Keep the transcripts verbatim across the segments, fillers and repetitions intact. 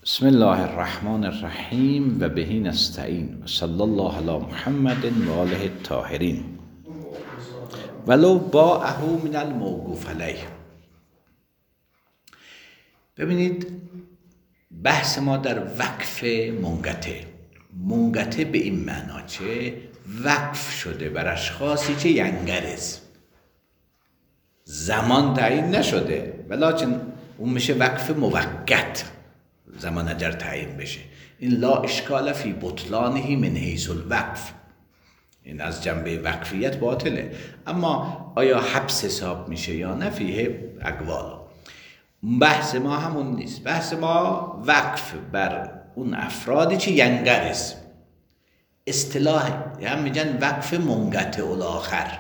بسم الله الرحمن الرحیم و بهی نستعین و صلی الله علی محمد و آله الطاهرین ولو باعه من الموقوف علیه. ببینید بحث ما در وقف منقطع منقطع به این معنا چه وقف شده بر اشخاصی که ینقرض، زمان تعیین نشده ولکن اون میشه وقف موقت، زمان اگر تعیین بشه. این لا اشکال فی بطلانه من حیث الوقف، این از جنبه وقفیت باطله. اما آیا حبس حساب میشه یا نه فیه اقوال. بحث ما همون نیست، بحث ما وقف بر اون افرادی که ینقرض، اصطلاح هم میگن وقف منقطع الاخر.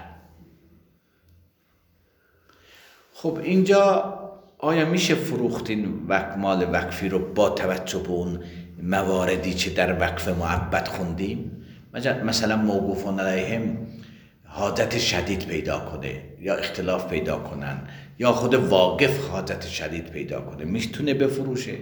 خب اینجا آیا میشه فروخت این مال وقفی رو با توجه به اون مواردی که در وقف مؤبد خوندیم؟ مثلا موقوفون علیهم حاجت شدید پیدا کنه یا اختلاف پیدا کنن یا خود واقف حاجت شدید پیدا کنه، میتونه بفروشه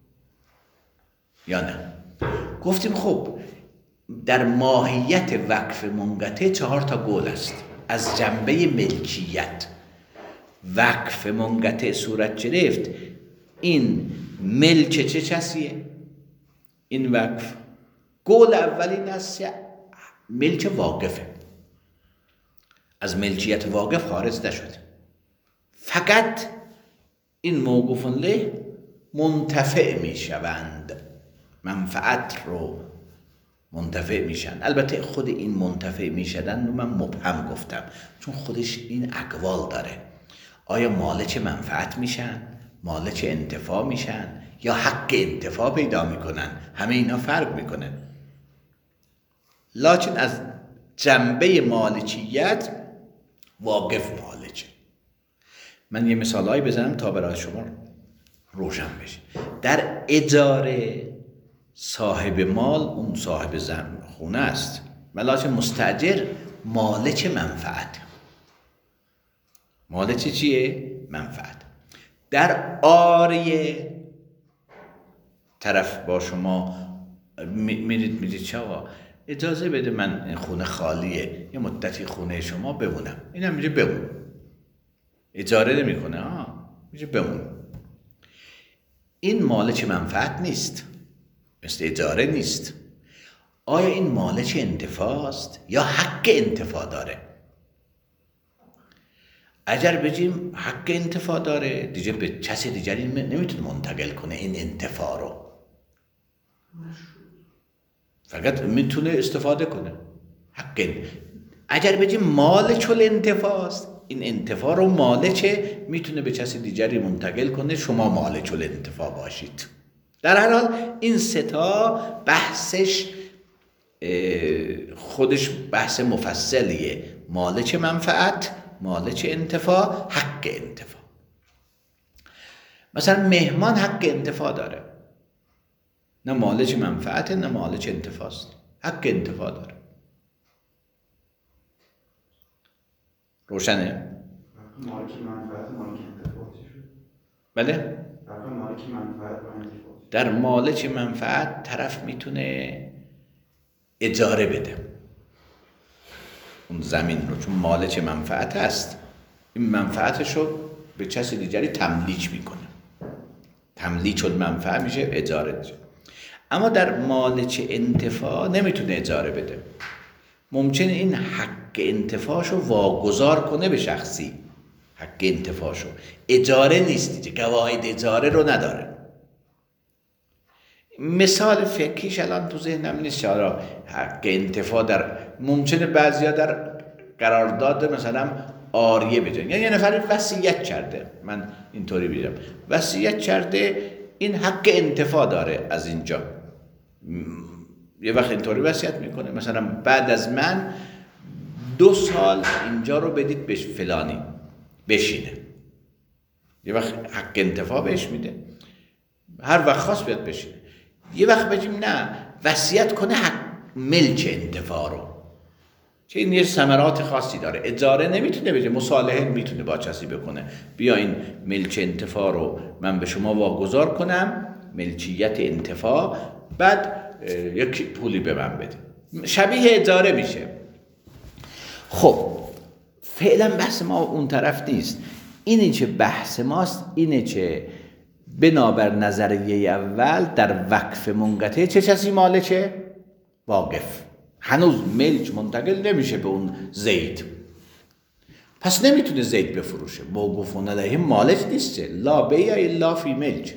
یا نه؟ گفتیم خب در ماهیت وقف منقطع چهار تا قول است. از جنبه ملکیت وقف منقطع صورت گرفت، این ملک چه کسیه؟ این وقف قول اولین است ملک واقفه، از ملکیت واقف خارج نشده، فقط این موقوف له منتفع میشوند، منفعت رو منتفع میشن. البته خود این منتفع میشدن رو من مبهم گفتم چون خودش این اقوال داره. آیا مالک منفعت میشن، مالک انتفاع میشن یا حق انتفاع پیدا میکنن؟ همه اینا فرق میکنه. لکن از جنبه مالکیت واقف مالکه. من یه مثالایی بزنم تا برای شما روشن بشه. در اجاره صاحب مال اون صاحب زمین خونه است، لکن مستاجر مالک منفعت. مالک چیه؟ منفعت. در آریه طرف با شما میرید میرید چه آقا اجازه بده من خونه خالیه یه مدتی خونه شما بمونم، اینم میگه بمون، اجاره نمی کنه، ها میگه بمون. این مالک منفعت نیست، مثل اجاره نیست. آیا این مالک انتفاع است یا حق انتفاع داره؟ اگر بگیم حق انتفاع داره دیگه به کسی دیگری نمیتونه منتقل کنه این انتفاع رو، فقط میتونه استفاده کنه. حق اگر بگیم مالک الانتفاع است، این انتفاع رو مالکه میتونه به کسی دیگری منتقل کنه، شما مالک الانتفاع باشید. در هر حال این سه تا بحثش خودش بحث مفصلیه. مالک منفعت، مالک انتفاع، حق انتفاع. مثلا مهمان حق انتفاع داره، نه مالک منفعت نه مالک انتفاع است، حق انتفاع داره. روشنه؟ مالک منفعت مالک انتفاع شد. بله؟ مالک منفعت و انتفاع. در مالک منفعت طرف میتونه اجاره بده اون زمین رو، چون مالک منفعت هست، این منفعتش رو به کسی دیگری تملیک میکنه، تملیک المنفعه میشه اجاره میشه. اما در مالک انتفاع نمیتونه اجاره بده، ممکنه این حق انتفاعشو واگذار کنه به شخصی، حق انتفاعشو، اجاره نیست دیگه، قواعد اجاره رو نداره. مثال فقهیش الان تو ذهنم نیست چرا حق انتفاع در ممکنه بعضیا در قرارداد مثلا آریه بجن، یعنی یه نفر وصیت کرده، من اینطوری بگم وصیت کرده این حق انتفاع داره از اینجا، یه وقت اینطوری وصیت میکنه مثلا بعد از من دو سال اینجا رو بدید به فلانی بشینه، یه وقت حق انتفاع بهش میده، هر وقت خواست بیاد بشینه. یه وقت بگیم نه وصیت کنه حق ملک انتفاع رو، که این یه ثمرات خاصی داره. اجاره نمیتونه بده، مصالحه میتونه با کسی بکنه، بیا این ملک انتفاع رو من به شما واگذار کنم ملکیت انتفاع، بعد یک پولی به من بده، شبیه اجاره میشه. خب فعلا بحث ما اون طرف نیست. اینی که بحث ماست اینه که بنابر نظریه اول در وقف منقطع چه کسی مالکه؟ واقف. هنوز ملک منتقل نمیشه به اون زید، پس نمیتونه زید بفروشه. موقوفون علیه مالک نیست، لا بیع الا فی ملک.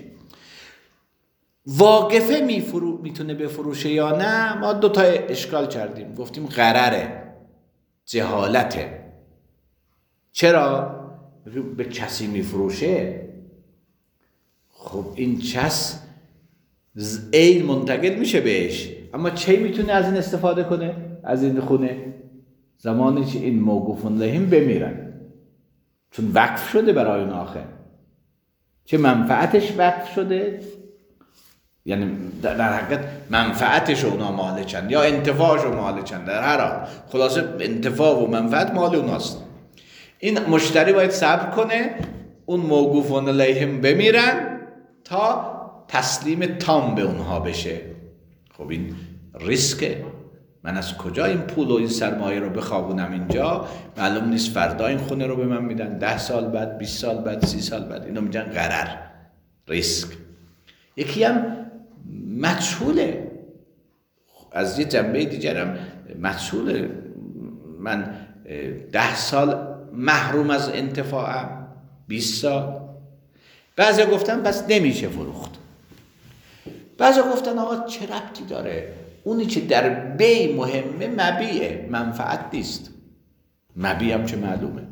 واقفه میفرو میتونه بفروشه یا نه؟ ما دو تا اشکال کردیم، گفتیم غرره، جهالته. چرا؟ به کسی میفروشه، خب این کس عین منتقل میشه بهش، اما چی میتونه از این استفاده کنه؟ از این خونه زمانی که این موقوفون علیهم بمیرن، چون وقف شده برای اون آخر. چه منفعتش وقف شده، یعنی در حقیقت منفعتش اونا مالکن یا انتفاعش مالکن، در هر حال خلاصه انتفاع و منفعت مال اوناست. این مشتری باید صبر کنه اون موقوفون علیهم بمیرن تا تسلیم تام به اونها بشه. خب این ریسکه. من از کجا این پول و این سرمایه رو بخوابونم اینجا؟ معلوم نیست فردا این خونه رو به من میدن، ده سال بعد، بیست سال بعد، سی سال بعد. اینو میگن غرر، ریسک. یکی هم مجهوله، از یه جنبه دیگرم مجهوله. من ده سال محروم از انتفاعم، بیست سال. بعضی گفتن بس نمیشه فروخت، بعضی گفتن آقا چه ربطی داره، اونی که در بی مهمه مبیعه، منفعت نیست. مبیع هم چه معلومه.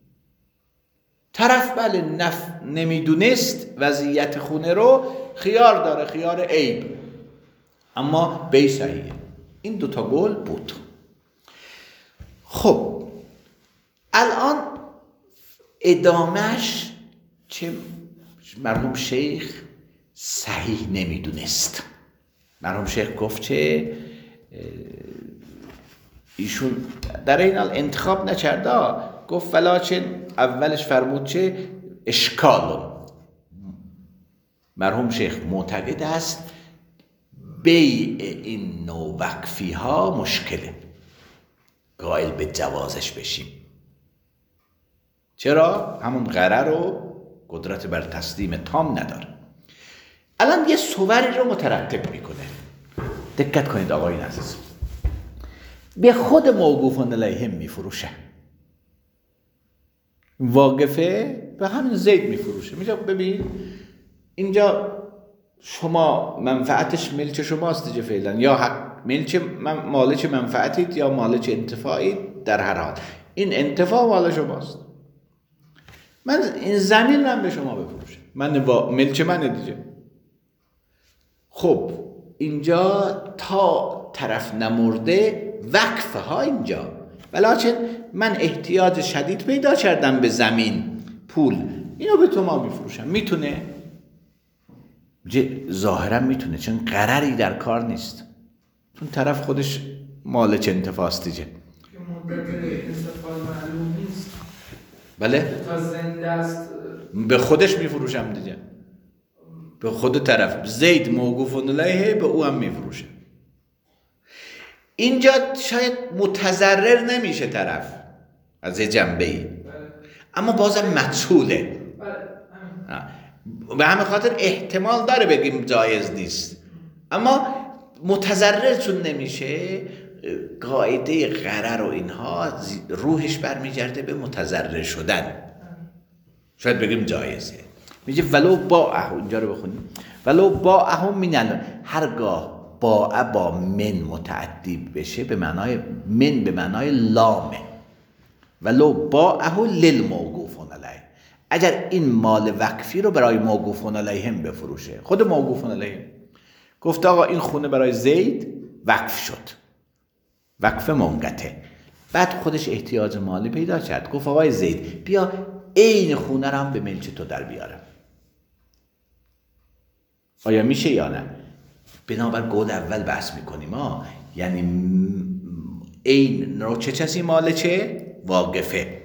طرف بله نف... نمیدونست وضعیت خونه رو، خیار داره، خیار عیب، اما بی صحیحه. این دوتا گل بود. خب الان ادامهش چه مرحوم شیخ صحیح نمیدونست. مرحوم شیخ گفت چه ایشون در این حال انتخاب نکرده، گفت ولیکن اولش فرمود چه اشکال. مرحوم شیخ معتقد است بیع این نوع وقفی ها مشکله، قائل به جوازش بشیم. چرا؟ همون غرر رو قدرت بر تسلیم تام نداره. الان یه صوری رو مترتب میکنه. دقت کنید آقایون عزیز، به خود موقوفون علیهم میفروشه، واقفه به همین زید میفروشه. میگه ببین اینجا شما منفعتش ملک شماست دیگه فعلا، یا حق ملک مالک منفعتید یا مالک انتفاعید. در هر حال این انتفاع مال شماست، من این زمین رو هم به شما بفروشم، من ملک منه دیگه. خب اینجا تا طرف نمرده وقفه ها اینجا، ولیکن من احتیاج شدید پیدا کردم به زمین، پول، اینو به تو ما میفروشم. میتونه؟ ظاهرا میتونه، چون قراری در کار نیست، چون طرف خودش مالک انتفاعست دیگه. مدت استفاده معلوم نیست. بله؟ تا زنده است به خودش میفروشم دیگه، به خود طرف. زید موقوفون علیه به او هم میفروشه. اینجا شاید متضرر نمیشه طرف از یه جنبه‌ای، اما بازم مجهوله. به همین خاطر احتمال داره بگیم جایز نیست، اما متضرر چون نمیشه، قاعده غرر و اینها روحش برمیگرده به متضرر شدن. شاید بگیم جایزه. میگه ولو باعه، اینجا رو بخونیم، ولو باعه منن، هرگاه باع با من متعدی بشه به معنای من، به معنای لامه. ولو باعه للموقوفون علیه، اگر این مال وقفی رو برای موقوفون علیهم بفروشه. خود موقوفون علیهم گفت آقا این خونه برای زید وقف شد، وقف منقطع. بعد خودش احتیاج مالی پیدا کرد، گفت آقای زید بیا این خونه رو هم به ملک تو در بیارم. آیا میشه یا نه؟ بنابر قول اول بحث میکنیم ها، یعنی این رو چه کسی مالکه؟ واقفه.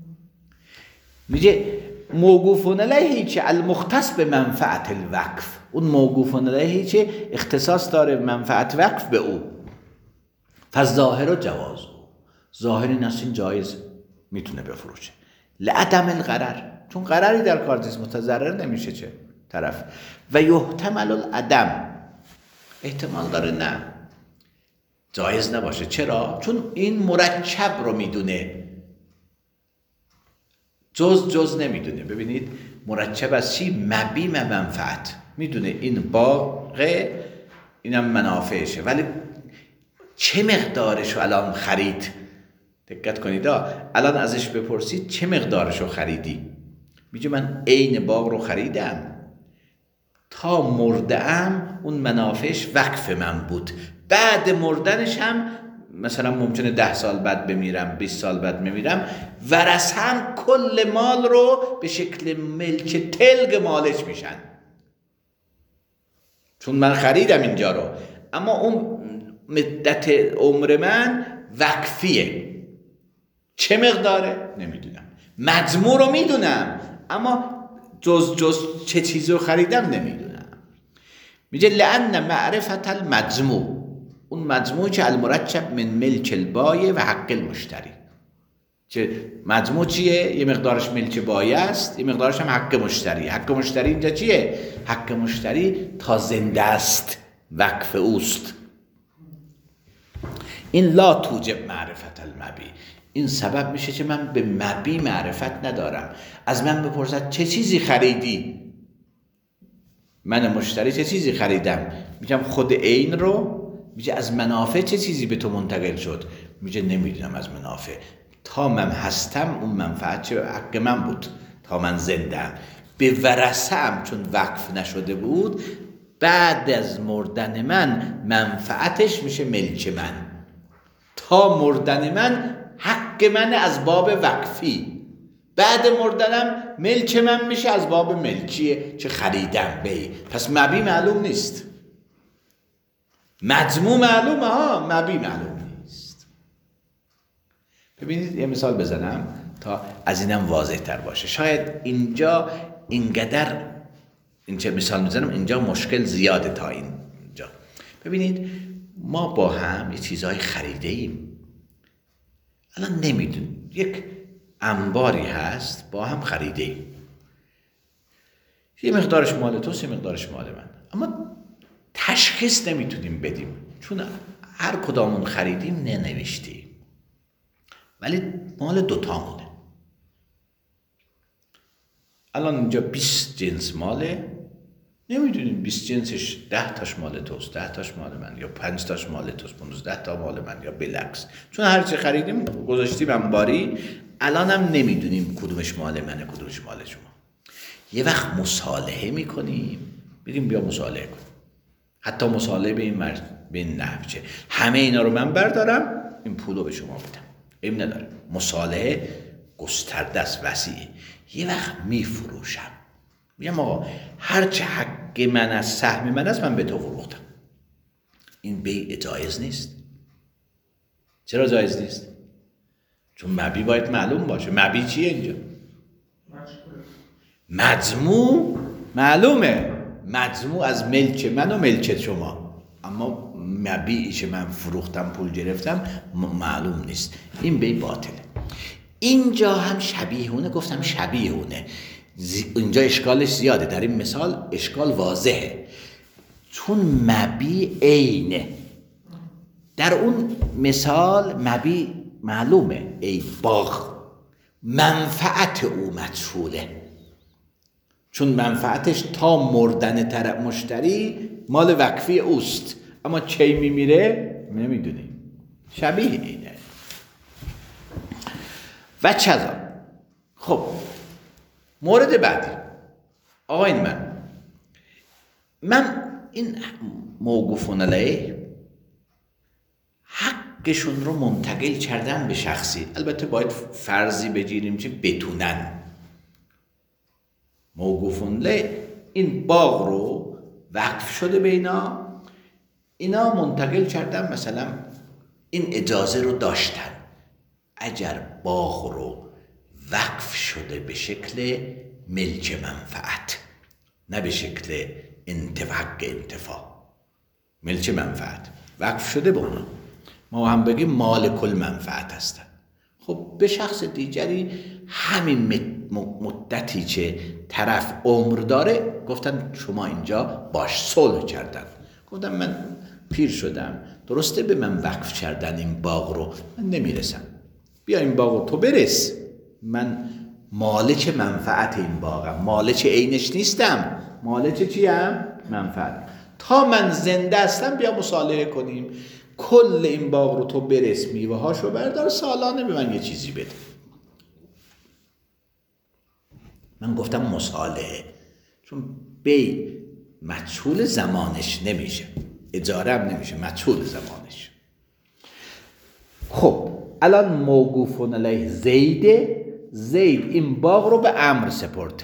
میگه موقوفون علیه که المختص به منفعت الوقف، اون موقوف علیه چه اختصاص داره منفعت وقف به او. فالظاهر و جواز، ظاهر این است این جایز میتونه بفروشه. لعدم الغرر، چون غرری در کار نیست، متضرر نمیشه چه طرف. و یحتمل العدم، احتمال داره نه جایز نباشه. چرا؟ چون این مرکب رو میدونه، جز جز نمیدونه. ببینید مرکب از چی؟ مبیم منفعت میدونه، این باغه اینم منافعشه، ولی چه مقدارشو الان خرید؟ دقت کنید، الان ازش بپرسید چه مقدارشو خریدی، میگه من عین باغ رو خریدم، تا مردم اون منافعش وقف من بود، بعد مردنش هم مثلا ممکنه ده سال بعد بمیرم، بیست سال بعد بمیرم، ورثه‌ام کل مال رو به شکل ملک تلگ مالش میشن، چون من خریدم اینجا رو، اما اون مدت عمر من وقفیه. چه مقداره؟ نمیدونم. مجموع رو میدونم، اما جز جز چه چیزی رو خریدم نمیدونم. میگه لأن معرفت المجموع، اون مجموع که المرکب من ملک البایع و حق المشتری، که مجموع چیه؟ یه مقدارش ملک بایع است، یه مقدارش هم حق مشتری. حق مشتری اینجا چیه؟ حق مشتری تا زنده است وقف اوست. این لا توجب معرفت المبی، این سبب میشه که من به مبی معرفت ندارم. از من بپرسد چه چیزی خریدی، من مشتری چه چیزی خریدم، میگم خود عین رو. میگه از منافع چه چیزی به تو منتقل شد، میگه نمیدونم از منافع، تا من هستم اون منفعت چه حق من بود، تا من زندم. به ورثه‌ام چون وقف نشده بود، بعد از مردن من منفعتش میشه ملک من، تا مردن من حق من از باب وقفی، بعد مردنم ملک من میشه از باب ملکیه چه خریدم بی. پس مبی معلوم نیست، مجموع معلومه ها، مبی معلوم نیست. ببینید یه مثال بزنم تا از اینم واضح تر باشه. شاید اینجا اینقدر این چه مثال میزنم اینجا مشکل زیاده تا اینجا. ببینید ما با هم یه چیزهای خریده ایم، الان نمیدونیم، یک انباری هست با هم خریده ایم، یه مقدارش مال توست، یه مقدارش مال من، اما تشخیص نمیتونیم بدیم چون هر کدامون خریدیم ننوشتیم، ولی مال دوتامونه. الان اینجا بیست جنس ماله، نمیدونیم بیست جنسش ده تاش مال توست، ده تاش مال من، یا پنج تاش مال توست، پانزده تا مال من، یا بالعکس، چون هر چی خریدیم گذاشتیم انباری، الان هم نمیدونیم کدومش مال منه کدومش مال شما. یه وقت مصالحه میکنیم، بگیم بیا مصالحه کن، حتی مصالحه به این مرد به این نحو چه همه اینا رو من بردارم این پولو به شما بدم، این نداره. مصالحه گسترده است، وسیعه. یه وقت میفروشم، میگم آقا هر چه حق من از سهم من است من به تو فروختم، این بیع جایز نیست. چرا جایز نیست؟ چون مبی باید معلوم باشه. مبی چیه اینجا؟ مجموع معلومه، مجموع از ملک من و ملک شما، اما مبیعی که من فروختم پول گرفتم معلوم نیست، این بیع باطله. اینجا هم شبیهونه، گفتم شبیهونه، اینجا اشکالش زیاده، در این مثال اشکال واضحه چون مبی عینه. در اون مثال مبی معلومه، ای باغ، منفعت او مجهوله، چون منفعتش تا مردن طرف مشتری مال وقفی اوست، اما کی میمیره نمیدونیم. شبیه اینه. و چذا. خب مورد بعدی، آقای من من این موقوفون علیه حقشون رو منتقل کردم به شخصی، البته باید فرضی بگیریم که بتونن. موقوفون علیه این باغ رو وقف شده به اینا، اینا منتقل کردن، مثلا این اجازه رو داشتن اگر باغ رو وقف شده به شکل ملک منفعت، نه به شکل انتفاع حق انتفاع، ملک منفعت وقف شده به اونا. ما هم بگیم مالک المنفعت هستن. خب به شخص دیگری همین مدتی که طرف عمر داره گفتن شما اینجا باش صلح کردن. گفتم من پیر شدم، درسته به من وقف کردن این باغ رو، من نمیرسم، بیا این باغ رو تو برس، من مالک منفعت این باغم، مالک عینش نیستم، مالک چیم؟ منفعت. تا من زنده هستم بیا مصالحه کنیم، کل این باغ رو تو برس، میوه هاشو بردار، سالانه به من یه چیزی بده. من گفتم مصالحه، چون بی مجهول زمانش نمیشه، اجاره هم نمیشه، مجهول زمانش. خب الان موقوفون علیه زیده، زید این باغ رو به امر سپرده.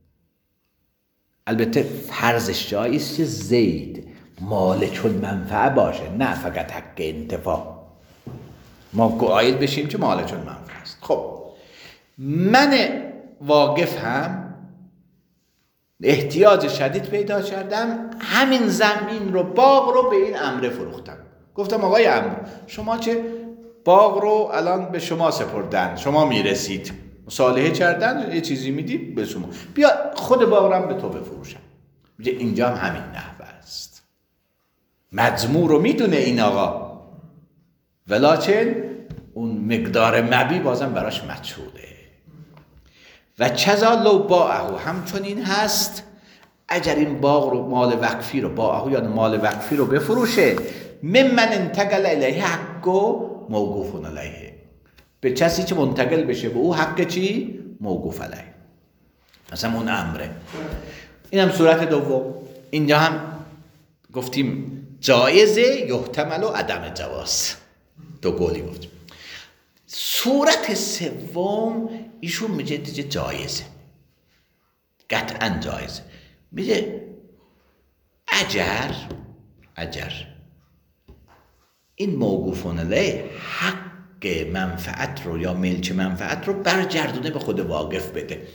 البته فرضش جاییست که زید مالک المنفعه باشه، نه فقط حق انتفاع. ما قائل بشیم که مالک المنفعه است. خب من واقف هم احتیاج شدید پیدا کردم، همین زمین رو، باغ رو به این امر فروختم. گفتم آقای امر، شما چه باغ رو الان به شما سپردن، شما میرسید، مصالحه کردن، یه چیزی میدی به شما، بیا خود باغ رو هم به تو بفروشم. میگه اینجا هم همین نحوه است، مجموع رو میدونه این آقا، ولیکن اون مقدار مبی بازم براش مجهوله. و چذا لو باعه، همچنین هست اگر این باغ رو، مال وقفی رو، باعه یا مال وقفی رو بفروشه، ممن انتقل الیه حق موقوف علیه، به کسی که منتقل بشه به او حق چی؟ موقوف علیه، مثلا اون امره. این هم صورت دوم. اینجا هم گفتیم جایزه، یحتمل و عدم جواز، دو قولی گفتیم. صورت سوم ایشون میگه دیگه جایزه، قطعا جایزه. میگه اگر اگر این موقوفون علیه حق منفعت رو یا ملک منفعت رو برگردونه به خود واقف بده،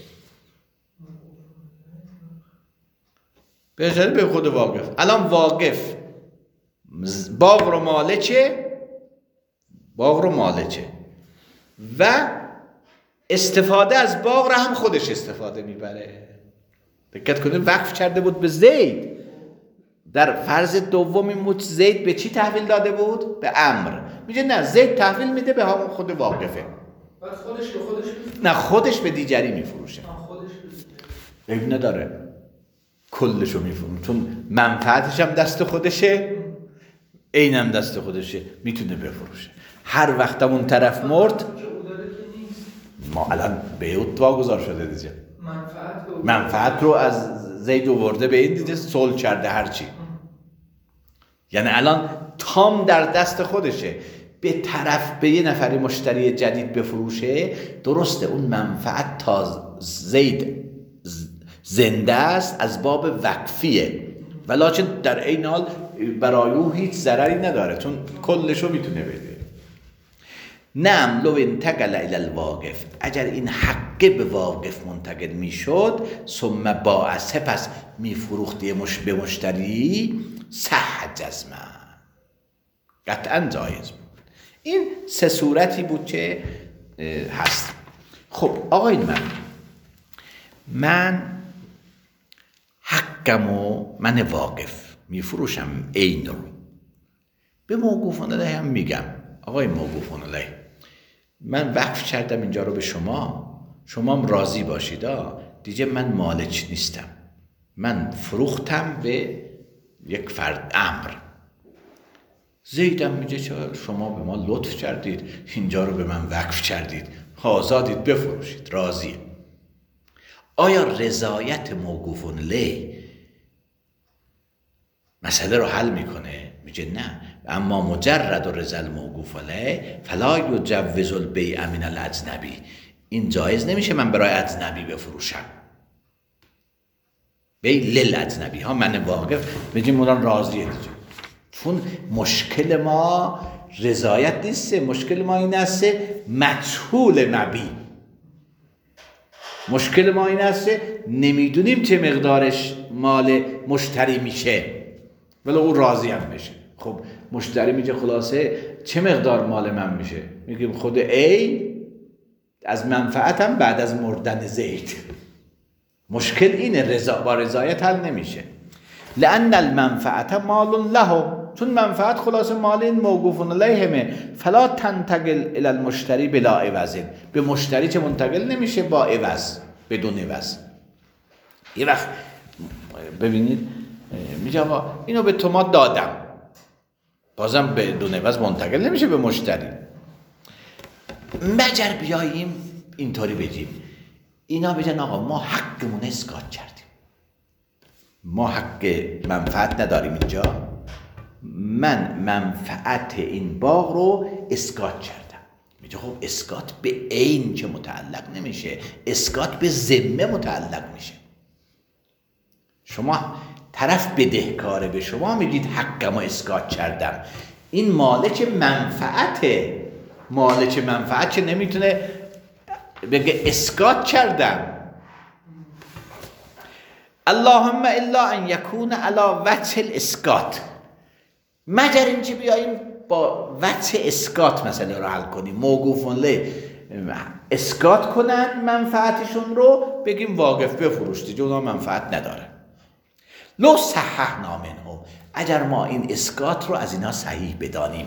برگردونه به خود واقف. الان واقف باغ رو مالکه، باغ رو مالکه و استفاده از باغ رو هم خودش استفاده میبره. دقت کنید وقف کرده بود به زید، در فرض دوم این بود زید به چی تحویل داده بود؟ به امر. میگه نه، زید تحویل میده به همون خود واقفه. بعد خودش به خودش میفروشه؟ نه، خودش به دیگری میفروشه. خودش عیب نداره، کلشو میفروشه، چون منفعتش هم دست خودشه، اینم دست خودشه، میتونه بفروشه. هر وقت اون طرف مرد، ما الان بیعت واگذار شده دیگه، منفعت رو منفعت رو از زید آورده به این دیگه، صلح کرده هرچی. یعنی الان تام در دست خودشه، به طرف به یه نفری مشتری جدید بفروشه، درسته اون منفعت تا زید زنده است از باب وقفیه، ولیکن در این حال برای او هیچ ضرری نداره، چون کلشو میتونه بده. نعم لو انتقل الی الواقف، اگر این حقه به واقف منتقل میشد، ثم باع، سپس میفروختی مش به مشتری، صح جزما، قطعا جایز بود. این سه صورتی بود که هست. خب آقای من من حقمو، من واقف میفروشم عین رو، به موقوفان علیه هم میگم آقای موقوفان علیه، من وقف کردم اینجا رو به شما، شما هم راضی باشید، دیگه من مالک نیستم، من فروختم به یک فرد امر. زیدم میگه شما به ما لطف کردید، اینجا رو به من وقف کردید، آزادید بفروشید، راضیه. آیا رضایت موقوفون علیه مسئله رو حل میکنه؟ میگه نه، اما مجرد و رضا موقوف علیه فلا یجوز البیع من الاجنبی، این جایز نمیشه من برای اجنبی بفروشم، بیع للاجنبی ها، من واقف بگیم اونان راضیه دیگه. چون مشکل ما رضایت نیست، مشکل ما این است مجهول مبی، مشکل ما این است نمیدونیم چه مقدارش مال مشتری میشه ولی او راضی هم بشه. خب مشتری میگه خلاصه چه مقدار مال من میشه؟ میگیم خود A از منفعتم بعد از مردن زید. مشکل اینه، رضا با رضایت حل نمیشه. لأن المنفعت مال لهم، چون منفعت خلاصه مال این موقوف علیهمه. فلا تنتقل الی المشتری بلا عوض، به مشتری چه منتقل نمیشه؟ با عوض، بدون عوض. یه وقت ببینید میگه آقا اینو به تو ما دادم، بازم بدون عوض منتقل نمیشه به مشتری. مگر بیاییم اینطوری بگیم اینا بگن آقا ما حقمون اسقاط کردیم، ما حق منفعت نداریم اینجا، من منفعت این باغ رو اسقاط کردم. میگه خب اسقاط به عین که متعلق نمیشه، اسقاط به ذمه متعلق میشه. شما طرف بدهکاره به شما میگید حقمو اسقاط کردم، این مالک منفعته. مالک منفعت که نمیتونه بگه اسقاط کردم. اللهم الا ان یکون علی وجه الاسقاط، مگر اینکه بیاییم با وجه اسقاط مسئله رو حل کنیم، موقوفون له اسقاط کنن منفعتشون رو، بگیم واقف بفروش دیگه اونا منفعت نداره. لو صححنا منهم، اگر ما این اسقاط رو از اینا صحیح بدانیم.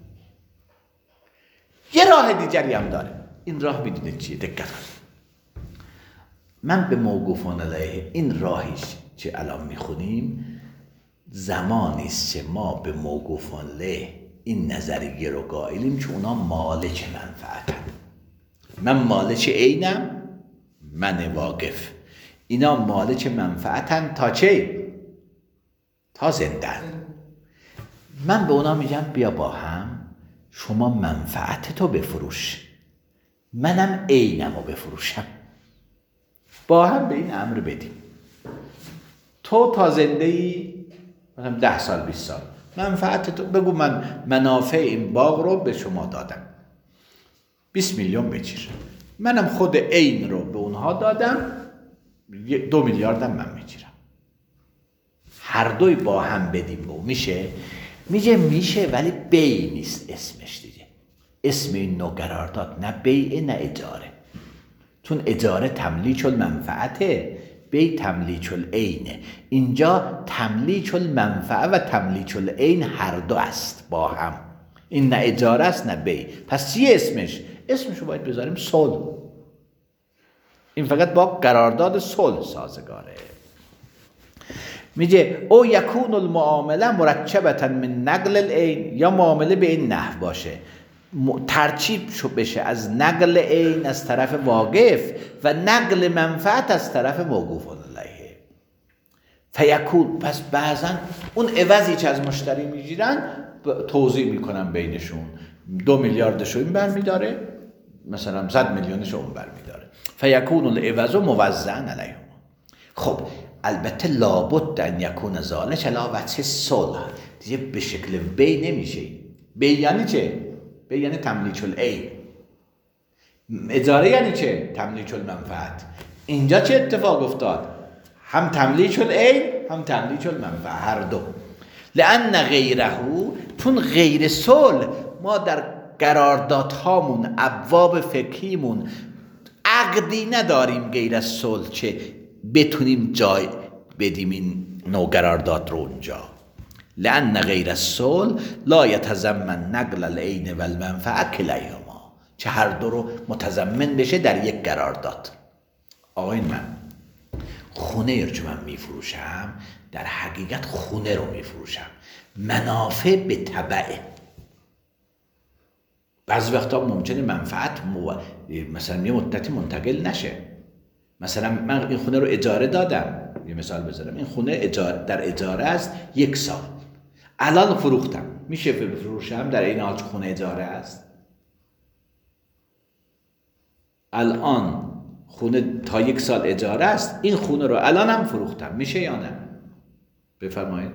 یه راه دیگری هم داره، این راه میدونید چیه؟ دقت کنید. من به موقوفان علیه این راهیش که الان میخونیم زمانی است که ما به موقوفان علیه این نظریه رو قائلیم که اونا مالک منفعتن. من مالک عینم، من واقف، اینا مالک منفعتن تا چه؟ تا زندن. من به اونا میگم بیا با هم شما منفعت تو بفروش، منم عینم رو بفروشم، با هم به این امر بدیم. تو تا زنده ای مثلا ده سال بیست سال منفعت تو بگو، من منافع این باغ رو به شما دادم، بیست میلیون بگیر، منم خود عین رو به اونها دادم، دو میلیاردم من میگیرم. هر دوی با هم بدیم به میشه؟ میگه میشه، ولی بیع نیست اسمش دیگه. اسم این نوع قرارداد نه بیع نه اجاره، چون اجاره تملیک المنفعته، بیع تملیک العینه. اینجا تملیک المنفعه و تملیک العین هر دو است با هم، این نه اجاره است نه بیع. پس چیه اسمش؟ اسمش رو باید بذاریم صلح. این فقط با قرارداد صلح سازگاره. میگه او یکون المعامله مرکبتا من نقل العین، یا معامله به این نحو باشه ترکیب شو بشه از نقل عین از طرف واقف و نقل منفعت از طرف موقوف علیه. فیکون، پس بعضا اون عوضی که از مشتری میگیرن توزیع میکنن بینشون، دو میلیاردشو این برمیداره، مثلا صد میلیونشو اون برمیداره. فیکون العوض موزعا علیهم. خب البته لابد ان یکون ذالک علی وجه صلح، دیگه به شکل بیع نمیشه. بیع یعنی چه؟ بیع یعنی تملیک العین. اجاره یعنی چه؟ تملیک المنفعت. اینجا چه اتفاق افتاد؟ هم تملیک العین هم تملیک المنفعه، هر دو. لأن غیره، چون غیر صلح ما در قراردادهامون ابواب فقهیمون عقدی نداریم غیر از صلح که بتونیم جای بدیم این نوع قرارداد رو اونجا. لأن غیر الصلح لا یتضمن نقل العین و المنفعه کلیهما، چه هر دو رو متضمن بشه در یک قرارداد. آقای من خونه رو که من میفروشم در حقیقت خونه رو میفروشم، منافع به تبعه. بعضی وقتا ممکنه منفعت مو... مثلا یه مدتی منتقل نشه. مثلا من این خونه رو اجاره دادم، یه مثال بذارم، این خونه اجاره در اجاره است یک سال، الان فروختم، میشه بفروشم در این حال که خونه اجاره است؟ الان خونه تا یک سال اجاره است، این خونه رو الان هم فروختم، میشه یا نه؟ بفرمایید.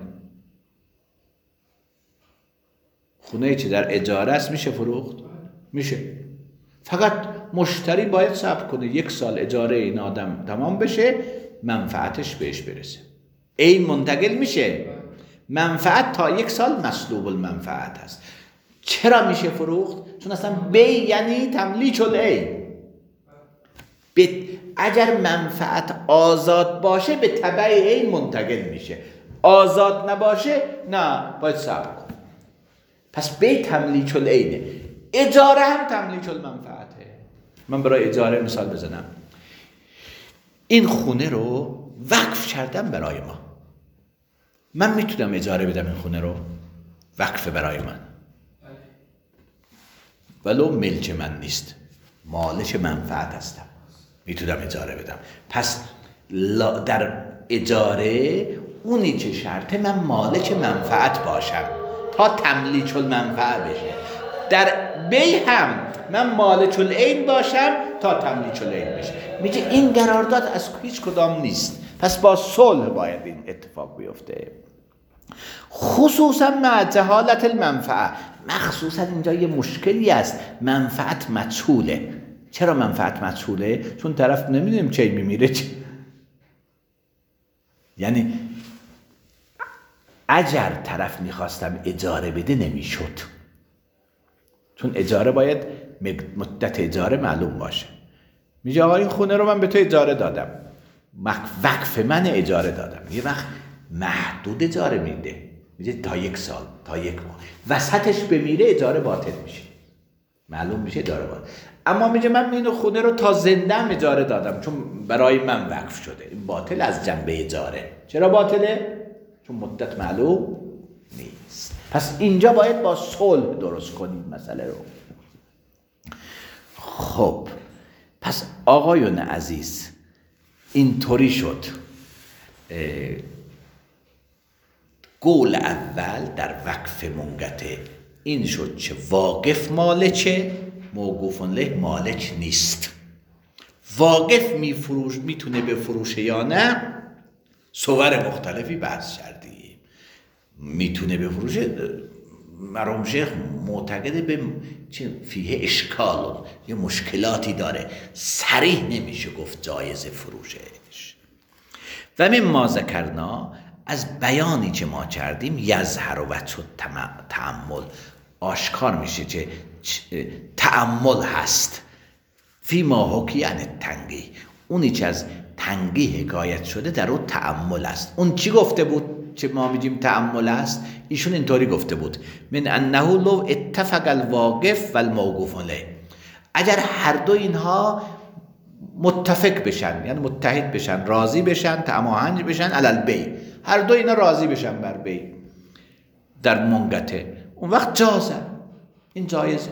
خونه چی در اجاره است میشه فروخت؟ میشه. فقط مشتری باید صبر کنه یک سال اجاره این آدم تمام بشه، منفعتش بهش برسه. این منتقل میشه، منفعت تا یک سال مسلوب المنفعت هست. چرا میشه فروخت؟ چون اصلا بی یعنی تملیک العین. اگر منفعت آزاد باشه به تبع این منتقل میشه، آزاد نباشه نه، باید صبر کن. پس بی تملیک العینه، اجاره هم تملیک المنفعته. من برای اجاره مثال بزنم. این خونه رو وقف کردم برای ما، من میتونم اجاره بدم این خونه رو، وقف برای من، ولو ملک من نیست، مالک منفعت هستم، میتونم اجاره بدم. پس در اجاره اونی که شرطه من مالک منفعت باشم تا تملیک المنفعه بشه. در بی هم من مالک العین باشم تا تملیک العین بشه. میگه این قرارداد از هیچ کدام نیست، پس با صلح باید این اتفاق بیفته. خصوصا مع جهالت المنفعه، مخصوصا اینجا یه مشکلی است، منفعت مجهوله. چرا منفعت مجهوله؟ چون طرف نمیدونیم چی میمیره چی. یعنی اگر طرف میخواستم اجاره بده نمیشد، چون اجاره باید مدت اجاره معلوم باشه. میگه آقا این خونه رو من به تو اجاره دادم، وقف من اجاره دادم، یه وقت محدود اجاره میده، میگه تا یک سال، تا یک ماه، وسطش بمیره اجاره باطل میشه، معلوم میشه اجاره باطل. اما میگه من این خونه رو تا زندم اجاره دادم چون برای من وقف شده، این باطل از جنبه اجاره. چرا باطله؟ چون مدت معلوم نیست. پس اینجا باید با صلح درست کنیم مسئله رو. خب پس آقایون عزیز اینطوری شد. قول اول در وقف منقطع این شد که واقف مالکه، موقوف له مالک نیست. واقف میفروش میتونه بفروشه یا نه، صور مختلفی بحث کردیم. میتونه بفروشه، مرحوم شیخ معتقد به فیه اشکال، یه مشکلاتی داره، صریح نمیشه گفت جایز فروشش. و من ما ذکرنا، از بیانی که ما کردیم، یظهر وجه تأمل، آشکار میشه که تأمل هست. فی ما حکی عن التنگیح، اونی که از تنگیح حکایت شده در اون تأمل است. اون چی گفته بود که ما میگیم تأمل است؟ ایشون اینطوری گفته بود من انه لو اتفق الواقف و الموقوف له، اگر هر دو اینها متفق بشن، یعنی متحد بشن، راضی بشن، تماهنج بشن علی البیع، هر دو اینا راضی بشن بر بیع در منقطع، اون وقت جازه، این جایزه.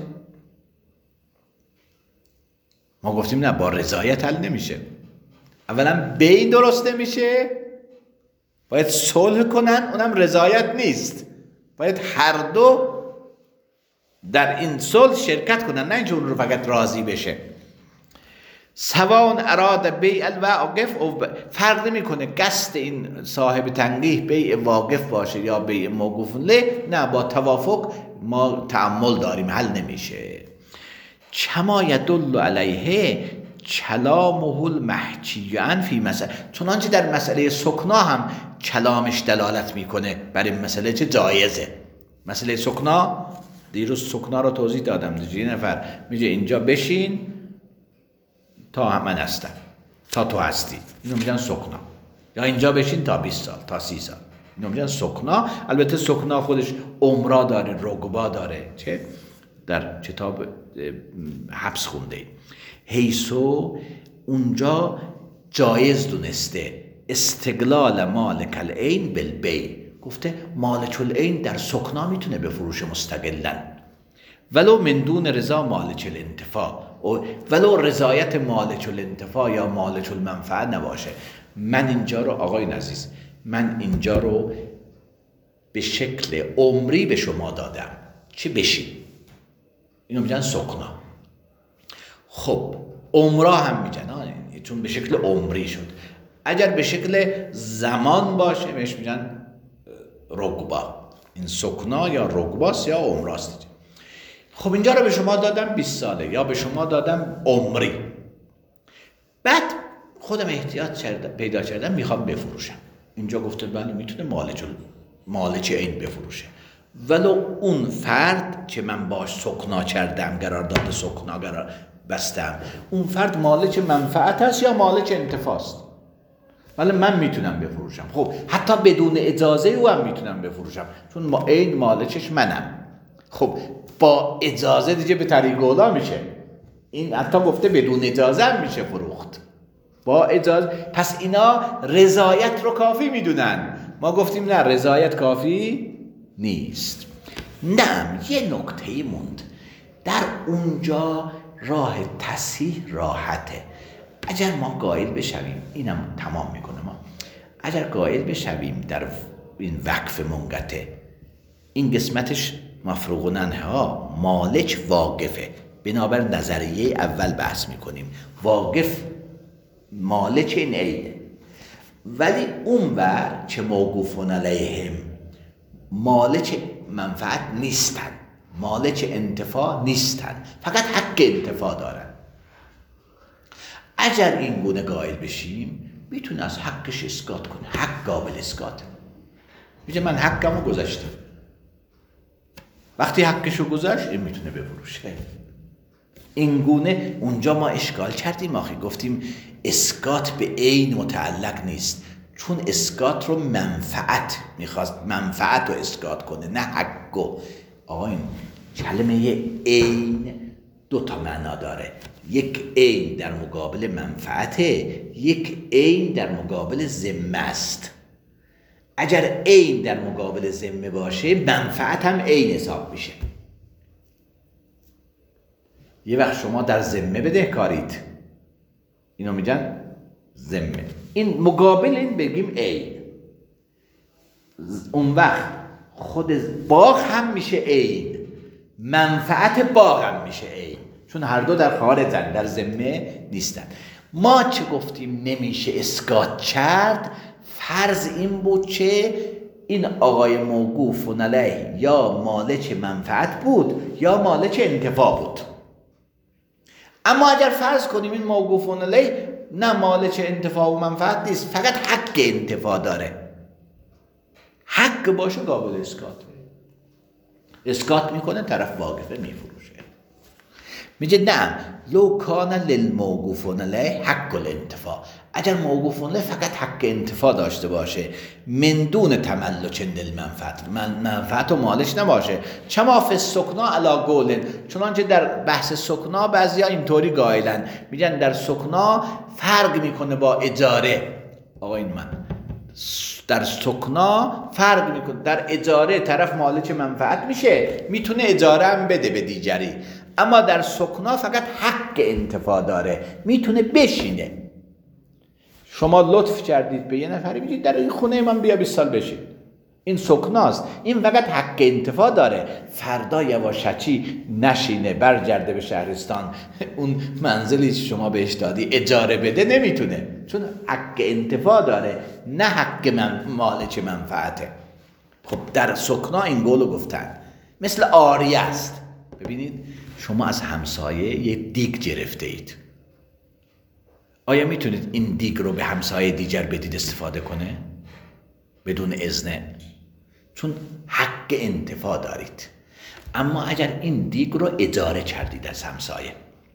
ما گفتیم نه، با رضایت حل نمیشه. اولا بیع درست نمیشه، باید صلح کنن، اونم رضایت نیست، باید هر دو در این صلح شرکت کنن، نه اینکه اون رو فقط راضی بشه. سواء اراد بیع الواقف، فرق نمیکنه قصد این صاحب تنگیح بیع واقف باشه یا بیع موقوف له، نه، با توافق ما تأمل داریم، حل نمیشه. کما یدل علیه کلامه المحکی عن فی مسئله، چنانچه در مسئله سکنا هم کلامش دلالت میکنه بر این مسئله چه جایزه. مسئله سکنا، دیروز سکنا رو توضیح دادم، یه نفر میگه اینجا بشین تا من هستم، تا تو هستی، اینو میگن سکنا. یا اینجا بشین تا بیست سال، تا سی سال، اینو میگن سکنا. البته سکنا خودش عمرا داره، رقبا داره، چه در کتاب حبس خونده. حیثو اونجا جایز دونسته استقلال مالک العین بالبیع، گفته مالک العین در سکنا میتونه بفروشه مستقلاً، ولو من دون رضا مالک الانتفاع، ولو رضایت مالک الانتفاع یا مالک المنفعه نباشه. من اینجا رو آقای عزیز، من اینجا رو به شکل عمری به شما دادم، چه بشین، اینو میگن سکنا. خب عمرا هم میگن، چون به شکل عمری شد. اگر به شکل زمان باشه بهش میگن رقبا. این سکنا یا رقباست یا عمراست. خب اینجا رو به شما دادم بیست ساله یا به شما دادم عمری، بعد خودم احتیاط کردم پیدا کردم میخوام بفروشم. اینجا گفته بله میتونه مالک مالک این بفروشه، ولو اون فرد که من باش سکنا کردم، قرارداد سکنا قرار بستم، اون فرد مالک منفعت است یا مالک انتفاع است، ولی من میتونم بفروشم. خب حتی بدون اجازه او هم میتونم بفروشم، چون ما این مالکش منم. خب با اجازه دیگه به طریق اولا میشه، این حتی گفته بدون اجازه هم میشه فروخت، با اجازه. پس اینا رضایت رو کافی میدونن. ما گفتیم نه، رضایت کافی نیست. نه، یه نکته موند در اونجا، راه تصحیح راحته. اگر ما قائل بشویم، اینم تمام میکنه، ما اگر قائل بشویم در این وقف منقطع این قسمتش مفروغ عنها مالک واقفه، بنابر نظریه اول بحث میکنیم، واقف مالک این عینه، ولی اون ور که موقوفون علیهم مالک منفعت نیستن، مالک انتفاع نیستن، فقط حق انتفاع دارن. اگر این گونه قائل بشیم میتونه از حقش اسقاط کنه. حق قابل اسقاطه، میگه من حقمو گذاشتم، وقتی حقشو گذاشت این میتونه بفروشه. این گونه اونجا ما اشکال کردیم، آخه گفتیم اسقاط به عین متعلق نیست، چون اسقاط رو منفعت میخواست، منفعت رو اسقاط کنه نه حقو. آقا این کلمه عین دو تا معنا داره، یک عین در مقابل منفعته، یک عین در مقابل ذمه است. اگر عین در مقابل ذمه باشه منفعت هم عین حساب میشه. یه وقت شما در ذمه بدهکارید، اینو میگن ذمه، این مقابل این بگیم عین. اون وقت خود باغ هم میشه عین، منفعت باغ هم میشه عین، چون هر دو در خارجن، در ذمه نیستن. ما چه گفتیم نمیشه اسقاط کرد؟ فرض این بود که این آقای موقوف علیه یا مالک منفعت بود یا مالک انتفاع بود. اما اگر فرض کنیم این موقوف علیه نه مالک انتفاع و منفعت نیست، فقط حق انتفاع داره، حق باشه قابل اسقاط، اسقاط میکنه، طرف واقفه میفروشه. میگه نه، لو کان للموقوف علیه حق الانتفاع، اگر موقوف علیه فقط حق انتفاع داشته باشه من دون تملک للمنفعت، من منفعت و مالش نباشه، چما فی السکنا علی قول، چنانچه در بحث سکنا بعضیا اینطوری قائلن، میگن در سکنا فرق میکنه با اجاره. آقا این من در سکنا فرق میکنه، در اجاره طرف مالک منفعت میشه، میتونه اجاره هم بده به دیگری، اما در سکنا فقط حق انتفاع داره، میتونه بشینه. شما لطف کردید به یه نفری، میگید در این خونه من بیا بیست سال بشین، این سکناست، این فقط حق انتفاع داره، فردا یواشکی نشینه برگرده به شهرستان، اون منزلی که شما بهش دادی اجاره بده نمیتونه، چون حق انتفاع داره نه حق من مالک منفعته. خب در سکنا این قولو گفتن. مثل آریه است. ببینید شما از همسایه یه دیگ گرفته اید، آیا میتونید این دیگ رو به همسایه دیگر بدید استفاده کنه بدون اذن؟ چون حق انتفاع دارید. اما اگر این دیگ رو اجاره کردید از همسایه،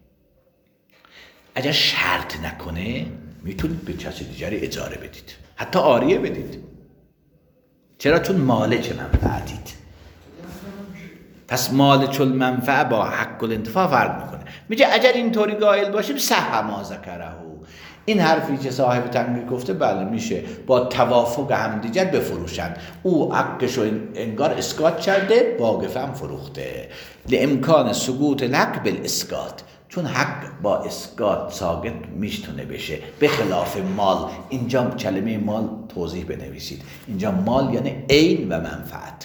اگر شرط نکنه میتونید به کسی دیگری اجاره بدید، حتی عاریه بدید. چرا؟ چون مالک منفعتید. پس مالک المنفعه با حق الانتفاع فرق میکنه. میگه اگر اینطوری قائل باشیم صح ما ذکره، این حرفی که صاحب تنبیه گفته بله میشه با توافق همدیگر بفروشن، او حقشو انگار اسقاط کرده، واقفا هم فروخته، لامکان سقوط الحق بالاسقاط، چون حق با اسقاط ساقط میتونه بشه، به خلاف مال. اینجا کلمه مال توضیح بنویسید، اینجا مال یعنی عین و منفعت،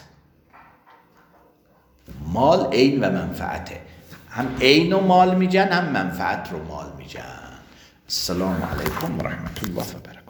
مال عین و منفعته، هم عین و مال میگن هم منفعت رو مال میگن. السلام علیکم و رحمت الله و برکاته.